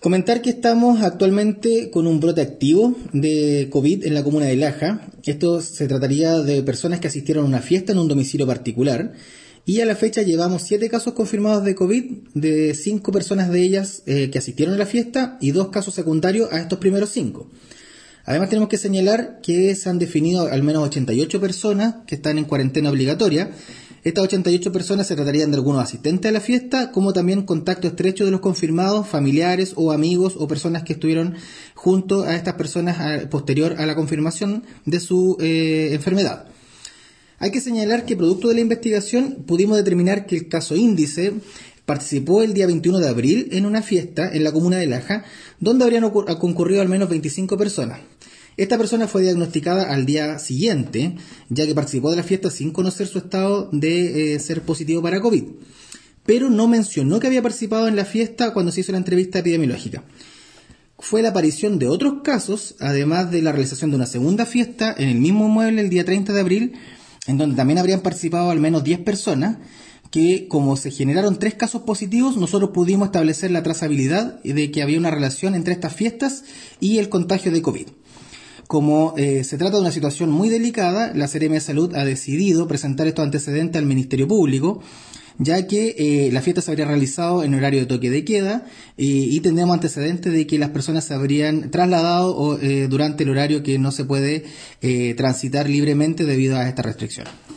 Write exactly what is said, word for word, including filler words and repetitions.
Comentar que estamos actualmente con un brote activo de COVID en la comuna de Laja. Esto se trataría de personas que asistieron a una fiesta en un domicilio particular. Y a la fecha llevamos siete casos confirmados de COVID, de cinco personas de ellas eh, que asistieron a la fiesta y dos casos secundarios a estos primeros cinco. Además tenemos que señalar que se han definido al menos ochenta y ocho personas que están en cuarentena obligatoria. Estas ochenta y ocho personas se tratarían de algunos asistentes a la fiesta, como también contacto estrecho de los confirmados, familiares o amigos o personas que estuvieron junto a estas personas a, posterior a la confirmación de su eh, enfermedad. Hay que señalar que producto de la investigación pudimos determinar que el caso índice participó el día veintiuno de abril en una fiesta en la comuna de Laja, donde habrían concurrido al menos veinticinco personas. Esta persona fue diagnosticada al día siguiente, ya que participó de la fiesta sin conocer su estado de eh, ser positivo para COVID, pero no mencionó que había participado en la fiesta cuando se hizo la entrevista epidemiológica. Fue la aparición de otros casos, además de la realización de una segunda fiesta en el mismo mueble el día treinta de abril, en donde también habrían participado al menos diez personas, que como se generaron tres casos positivos, nosotros pudimos establecer la trazabilidad de que había una relación entre estas fiestas y el contagio de COVID. Como eh, se trata de una situación muy delicada, la Seremia de Salud ha decidido presentar estos antecedentes al Ministerio Público, ya que eh, la fiesta se habría realizado en horario de toque de queda eh, y tendríamos antecedentes de que las personas se habrían trasladado o, eh, durante el horario que no se puede eh, transitar libremente debido a esta restricción.